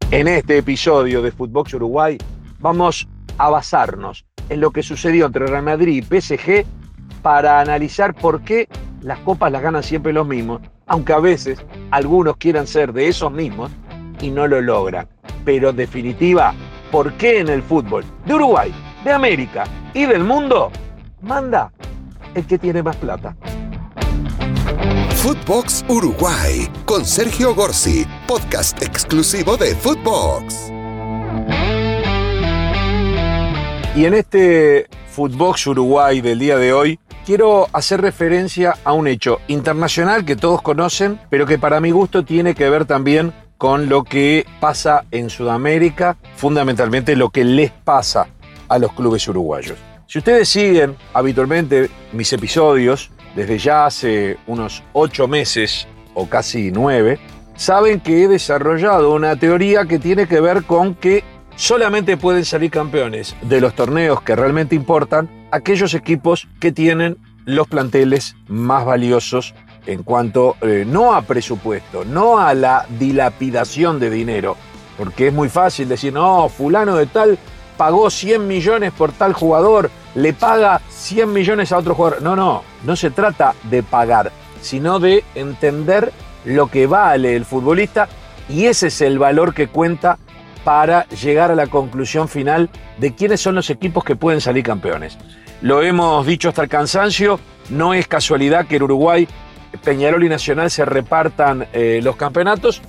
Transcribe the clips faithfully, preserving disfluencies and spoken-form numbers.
En este episodio de Footbox Uruguay vamos a basarnos en lo que sucedió entre Real Madrid y P S G para analizar por qué las copas las ganan siempre los mismos, aunque a veces algunos quieran ser de esos mismos y no lo logran. Pero en definitiva, ¿por qué en el fútbol de Uruguay, de América y del mundo manda el que tiene más plata? Footbox Uruguay con Sergio Gorsi, podcast exclusivo de Footbox. Y en este Footbox Uruguay del día de hoy quiero hacer referencia a un hecho internacional que todos conocen, pero que para mi gusto tiene que ver también con lo que pasa en Sudamérica, fundamentalmente lo que les pasa a los clubes uruguayos. Si ustedes siguen habitualmente mis episodios, desde ya hace unos ocho meses o casi nueve, saben que he desarrollado una teoría que tiene que ver con que solamente pueden salir campeones de los torneos que realmente importan aquellos equipos que tienen los planteles más valiosos en cuanto eh, no a presupuesto, no a la dilapidación de dinero, porque es muy fácil decir, no, fulano de tal pagó cien millones por tal jugador, le paga cien millones a otro jugador. No, no, no se trata de pagar, sino de entender lo que vale el futbolista, y ese es el valor que cuenta para llegar a la conclusión final de quiénes son los equipos que pueden salir campeones. Lo hemos dicho hasta el cansancio, no es casualidad que en Uruguay Peñarol y Nacional se repartan eh, los campeonatos,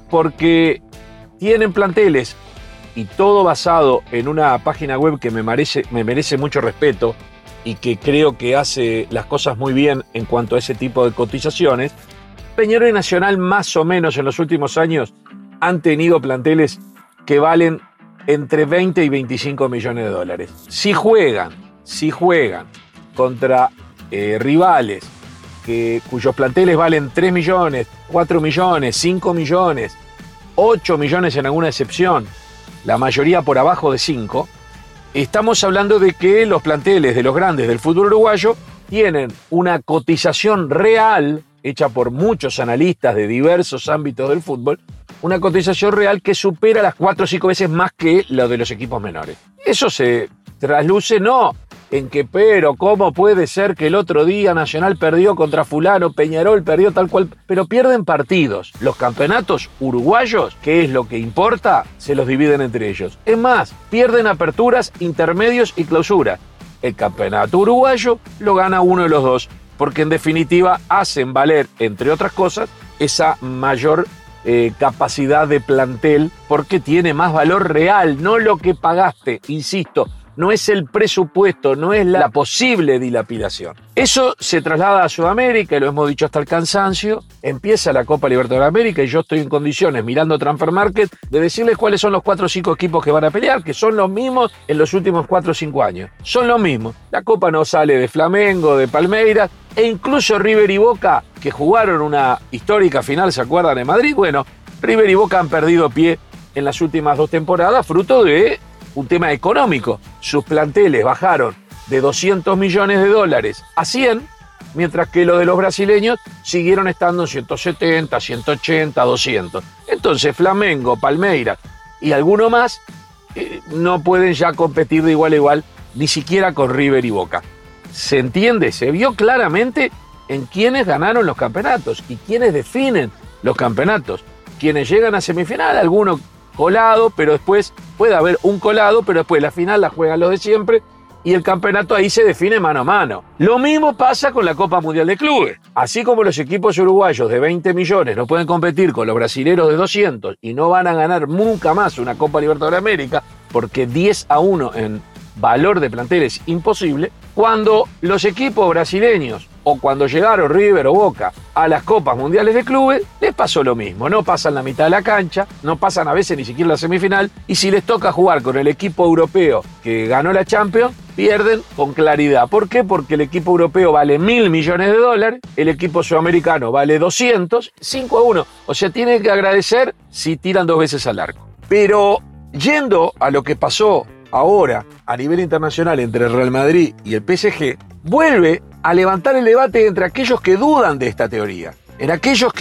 porque tienen planteles, y todo basado en una página web que me merece, me merece mucho respeto y que creo que hace las cosas muy bien en cuanto a ese tipo de cotizaciones. Peñarol y Nacional más o menos en los últimos años han tenido planteles que valen entre veinte y veinticinco millones de dólares. Si juegan, si juegan contra eh, rivales que, cuyos planteles valen tres millones, cuatro millones, cinco millones, ocho millones en alguna excepción, la mayoría por abajo de cinco, estamos hablando de que los planteles de los grandes del fútbol uruguayo tienen una cotización real, hecha por muchos analistas de diversos ámbitos del fútbol, una cotización real que supera las cuatro o cinco veces más que lo de los equipos menores. Eso se trasluce no en que, pero, ¿cómo puede ser que el otro día Nacional perdió contra fulano, Peñarol perdió tal cual? Pero pierden partidos. Los campeonatos uruguayos, que es lo que importa, se los dividen entre ellos. Es más, pierden aperturas, intermedios y clausura. El campeonato uruguayo lo gana uno de los dos, porque en definitiva hacen valer, entre otras cosas, esa mayor eh, capacidad de plantel, porque tiene más valor real, no lo que pagaste, insisto. No es el presupuesto, no es la posible dilapidación. Eso se traslada a Sudamérica, y lo hemos dicho hasta el cansancio. Empieza la Copa Libertadores de América y yo estoy en condiciones, mirando Transfer Market, de decirles cuáles son los cuatro o cinco equipos que van a pelear, que son los mismos en los últimos cuatro o cinco años. Son los mismos. La Copa no sale de Flamengo, de Palmeiras, e incluso River y Boca, que jugaron una histórica final, ¿se acuerdan? En Madrid. Bueno, River y Boca han perdido pie en las últimas dos temporadas, fruto de un tema económico. Sus planteles bajaron de doscientos millones de dólares a cien, mientras que los de los brasileños siguieron estando en ciento setenta, ciento ochenta, doscientos. Entonces Flamengo, Palmeiras y alguno más eh, no pueden ya competir de igual a igual, ni siquiera con River y Boca. ¿Se entiende? Se vio claramente en quiénes ganaron los campeonatos y quiénes definen los campeonatos. Quienes llegan a semifinal, algunos colado, pero después puede haber un colado, pero después la final la juegan los de siempre y el campeonato ahí se define mano a mano. Lo mismo pasa con la Copa Mundial de Clubes. Así como los equipos uruguayos de veinte millones no pueden competir con los brasileros de doscientos y no van a ganar nunca más una Copa Libertadores de América, porque diez a uno en valor de plantel es imposible, cuando los equipos brasileños o cuando llegaron River o Boca a las Copas Mundiales de Clubes, les pasó lo mismo. No pasan la mitad de la cancha, no pasan a veces ni siquiera la semifinal, y si les toca jugar con el equipo europeo que ganó la Champions, pierden con claridad. ¿Por qué? Porque el equipo europeo vale mil millones de dólares, el equipo sudamericano vale doscientos, cinco a uno. O sea, tienen que agradecer si tiran dos veces al arco. Pero yendo a lo que pasó ahora a nivel internacional entre el Real Madrid y el P S G, vuelve a levantar el debate entre aquellos que dudan de esta teoría, en aquellos que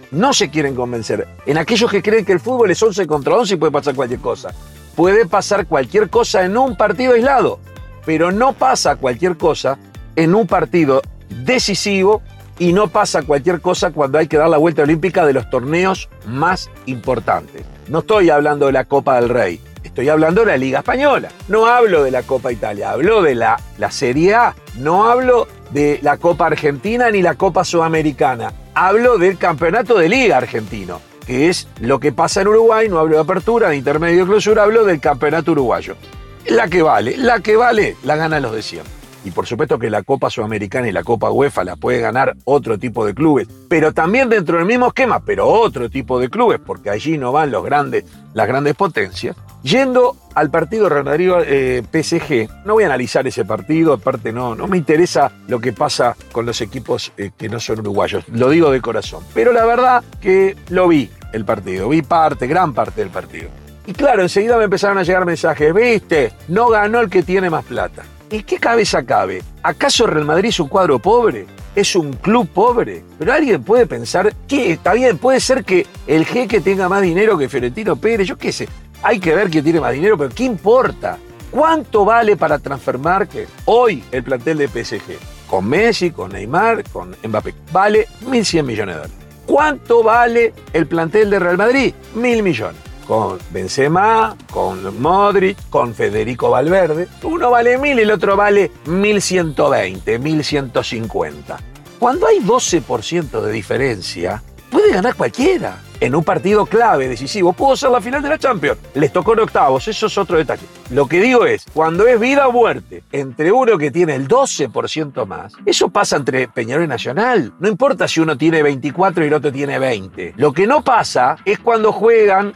no se quieren convencer. En aquellos que creen que el fútbol es once contra once y puede pasar cualquier cosa. Puede pasar cualquier cosa en un partido aislado, pero no pasa cualquier cosa en un partido decisivo y no pasa cualquier cosa cuando hay que dar la vuelta olímpica de los torneos más importantes. No estoy hablando de la Copa del Rey, estoy hablando de la Liga Española. No hablo de la Copa Italia, hablo de la, la Serie A. No hablo de la Copa Argentina ni la Copa Sudamericana. Hablo del Campeonato de Liga argentino, que es lo que pasa en Uruguay. No hablo de apertura, de intermedio, de clausura, hablo del Campeonato Uruguayo. La que vale, la que vale, la ganan los de siempre. Y por supuesto que la Copa Sudamericana y la Copa UEFA la puede ganar otro tipo de clubes, pero también dentro del mismo esquema, pero otro tipo de clubes, porque allí no van los grandes, las grandes potencias. Yendo al partido Real Madrid-P S G, no voy a analizar ese partido, aparte no, no me interesa lo que pasa con los equipos eh, que no son uruguayos, lo digo de corazón. Pero la verdad que lo vi el partido, vi parte, gran parte del partido. Y claro, enseguida me empezaron a llegar mensajes, ¿viste? No ganó el que tiene más plata. ¿Y qué cabeza cabe? ¿Acaso Real Madrid es un cuadro pobre? ¿Es un club pobre? Pero alguien puede pensar que está bien, puede ser que el jeque tenga más dinero que Florentino Pérez, yo qué sé. Hay que ver quién tiene más dinero, pero ¿qué importa? ¿Cuánto vale para Transfermarkt hoy el plantel de P S G? Con Messi, con Neymar, con Mbappé. Vale mil cien millones de dólares. ¿Cuánto vale el plantel de Real Madrid? Mil millones. Con Benzema, con Modric, con Federico Valverde. Uno vale mil y el otro vale mil ciento veinte, mil ciento cincuenta. Cuando hay doce por ciento de diferencia, puede ganar cualquiera. En un partido clave, decisivo, pudo ser la final de la Champions. Les tocó en octavos, eso es otro detalle. Lo que digo es, cuando es vida o muerte entre uno que tiene el doce por ciento más, eso pasa entre Peñarol y Nacional. No importa si uno tiene veinticuatro y el otro tiene veinte. Lo que no pasa es cuando juegan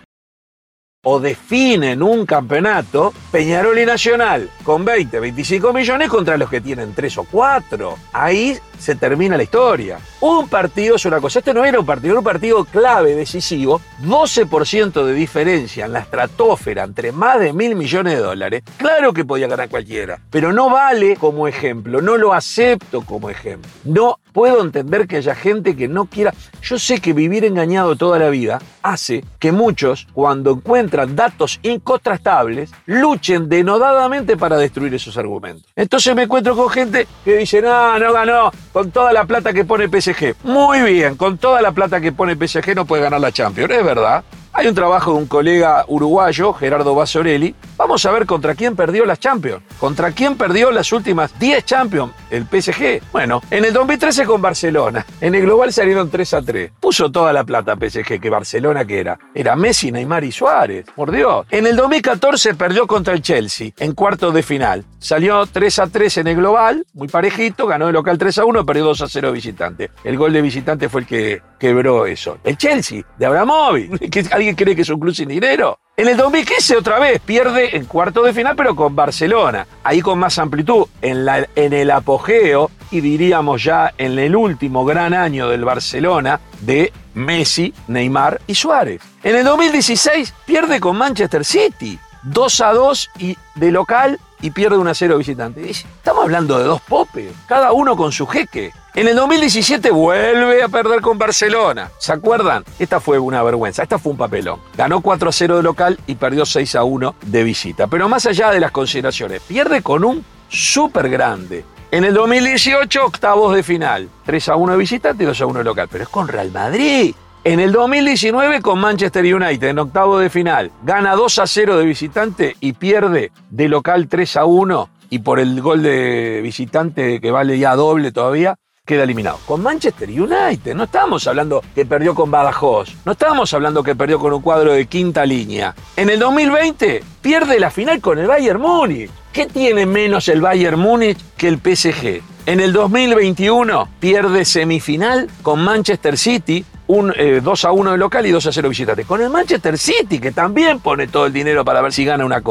o definen un campeonato, Peñarol y Nacional, con veinte, veinticinco millones contra los que tienen tres o cuatro. Ahí se termina la historia. Un partido es una cosa. Este no era un partido, era un partido clave, decisivo. doce por ciento de diferencia en la estratosfera entre más de mil millones de dólares. Claro que podía ganar cualquiera, pero no vale como ejemplo, no lo acepto como ejemplo. No puedo entender que haya gente que no quiera. Yo sé que vivir engañado toda la vida hace que muchos, cuando encuentran datos incontrastables, luchen denodadamente para destruir esos argumentos. Entonces me encuentro con gente que dice, no, no ganó con toda la plata que pone P S G. Muy bien, con toda la plata que pone P S G no puede ganar la Champions, es verdad. Hay un trabajo de un colega uruguayo, Gerardo Basorelli. Vamos a ver contra quién perdió las Champions. ¿Contra quién perdió las últimas diez Champions? El P S G. Bueno, en el dos mil trece con Barcelona. En el global salieron tres a tres. Puso toda la plata P S G, que Barcelona que era. Era Messi, Neymar y Suárez. Por Dios. En el dos mil catorce perdió contra el Chelsea en cuartos de final. Salió tres a tres en el global, muy parejito. Ganó de local tres a uno, perdió dos a cero de visitante. El gol de visitante fue el que quebró eso. El Chelsea, de Abramovich. ¿Alguien cree que es un club sin dinero? En el dos mil quince otra vez pierde en cuarto de final, pero con Barcelona. Ahí con más amplitud, en, la, en el apogeo y diríamos ya en el último gran año del Barcelona de Messi, Neymar y Suárez. En el dos mil dieciséis pierde con Manchester City, dos a dos y de local y pierde uno a cero visitante. Estamos hablando de dos popes, cada uno con su jeque. En el dos mil diecisiete vuelve a perder con Barcelona. ¿Se acuerdan? Esta fue una vergüenza, esta fue un papelón. Ganó cuatro a cero de local y perdió seis a uno de visita. Pero más allá de las consideraciones, pierde con un súper grande. En el dos mil dieciocho, octavos de final. tres a uno de visitante y dos a uno de local. Pero es con Real Madrid. En el dos mil diecinueve con Manchester United en octavo de final. Gana dos a cero de visitante y pierde de local tres a uno. Y por el gol de visitante que vale ya doble todavía, queda eliminado. Con Manchester United, no estábamos hablando que perdió con Badajoz, no estábamos hablando que perdió con un cuadro de quinta línea. En el dos mil veinte pierde la final con el Bayern Múnich. ¿Qué tiene menos el Bayern Múnich que el P S G? En el dos mil veintiuno pierde semifinal con Manchester City, un eh, dos a uno de local y dos a cero visitante. Con el Manchester City, que también pone todo el dinero para ver si gana una copa.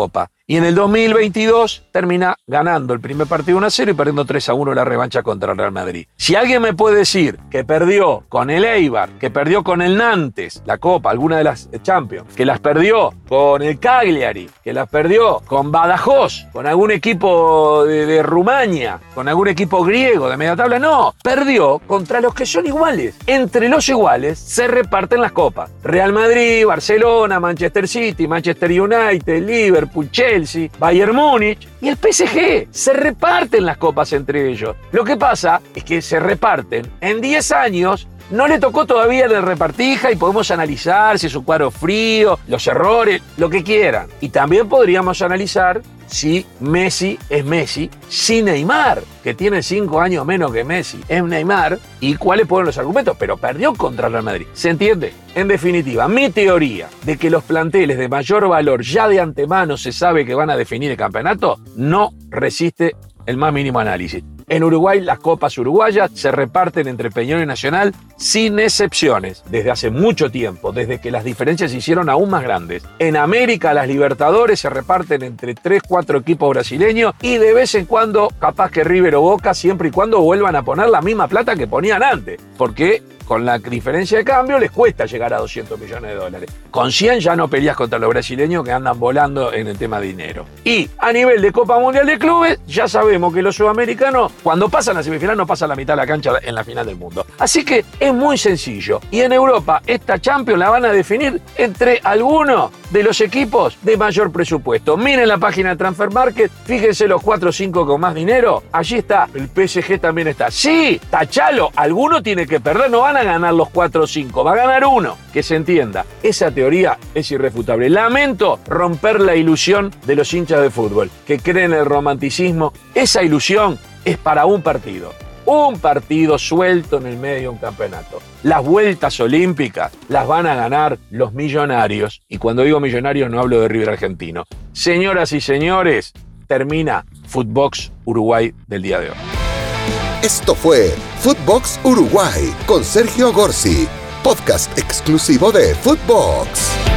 Y en el dos mil veintidós termina ganando el primer partido uno a cero y perdiendo tres a uno la revancha contra el Real Madrid. Si alguien me puede decir que perdió con el Eibar, que perdió con el Nantes, la Copa, alguna de las Champions, que las perdió con el Cagliari, que las perdió con Badajoz, con algún equipo de, de Rumania, con algún equipo griego de media tabla, no, perdió contra los que son iguales. Entre los iguales se reparten las copas. Real Madrid, Barcelona, Manchester City, Manchester United, Liverpool, Chelsea, Bayern Múnich y el P S G. Se reparten las copas entre ellos. Lo que pasa es que se reparten en diez años. No le tocó todavía la repartija y podemos analizar si es un cuadro frío, los errores, lo que quieran. Y también podríamos analizar si Messi es Messi, si Neymar, que tiene cinco años menos que Messi, es Neymar, y cuáles fueron los argumentos, pero perdió contra el Real Madrid. ¿Se entiende? En definitiva, mi teoría de que los planteles de mayor valor ya de antemano se sabe que van a definir el campeonato, no resiste el más mínimo análisis. En Uruguay, las copas uruguayas se reparten entre Peñarol y Nacional sin excepciones, desde hace mucho tiempo, desde que las diferencias se hicieron aún más grandes. En América, las Libertadores se reparten entre tres, cuatro equipos brasileños y de vez en cuando, capaz que River o Boca, siempre y cuando vuelvan a poner la misma plata que ponían antes, porque con la diferencia de cambio les cuesta llegar a doscientos millones de dólares. Con cien ya no peleas contra los brasileños que andan volando en el tema de dinero. Y a nivel de Copa Mundial de Clubes, ya sabemos que los sudamericanos, cuando pasan a semifinal, no pasan la mitad de la cancha en la final del mundo. Así que es muy sencillo. Y en Europa, esta Champions la van a definir entre algunos de los equipos de mayor presupuesto. Miren la página de Transfer Market, fíjense los cuatro o cinco con más dinero. Allí está, el P S G también está. Sí, tachalo, alguno tiene que perder, no van a ganar los cuatro o cinco, va a ganar uno, que se entienda. Esa teoría es irrefutable. Lamento romper la ilusión de los hinchas de fútbol, que creen en el romanticismo. Esa ilusión es para un partido. Un partido suelto en el medio de un campeonato. Las vueltas olímpicas las van a ganar los millonarios. Y cuando digo millonarios no hablo de River Argentino. Señoras y señores, termina Footbox Uruguay del día de hoy. Esto fue Footbox Uruguay con Sergio Gorsi, podcast exclusivo de Footbox.